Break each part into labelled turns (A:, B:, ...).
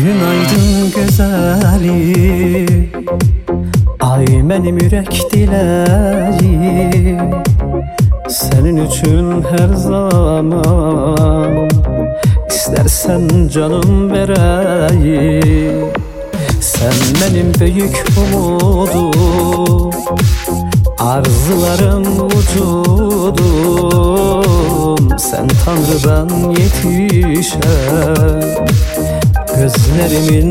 A: Günaydın güzelim, ay benim yürek dileği. Senin için her zaman istersen canım vereyim. Sen benim büyük umudum, arzularım vücudum. Sen Tanrı'dan yetişen gözlerimin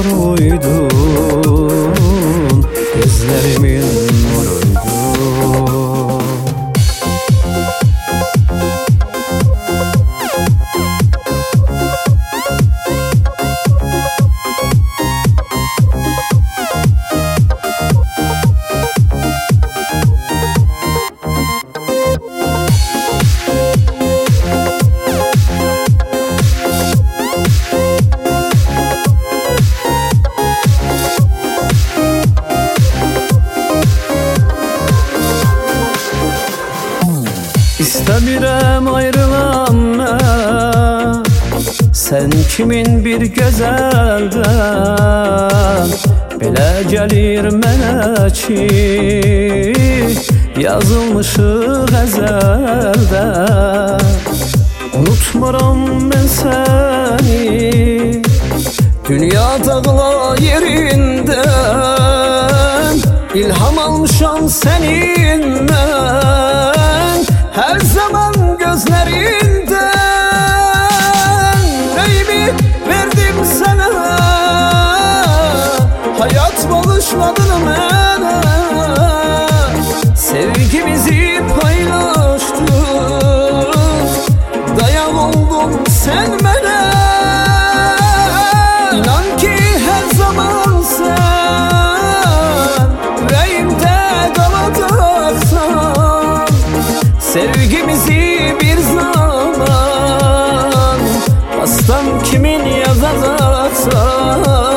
A: nuruydun, gözlerimin nuruydun. İstəmirəm ayrılam mən, sən kimin bir gözəldən. Belə gəlir mənə ki, yazılmışıq əzəldən. Unutmaram mən səni, dünya dağla yerindən. İlham almışam sənindən, her zaman gözlerinden. Neyimi verdim sana, hayat bağışladın bana. Sevgimizi paylaştık, dayan oldun sen bana. İnan ki her zaman sen yüreğimde kalacaksan. Sevgimizi bir zaman aslan kimin yazacaksa.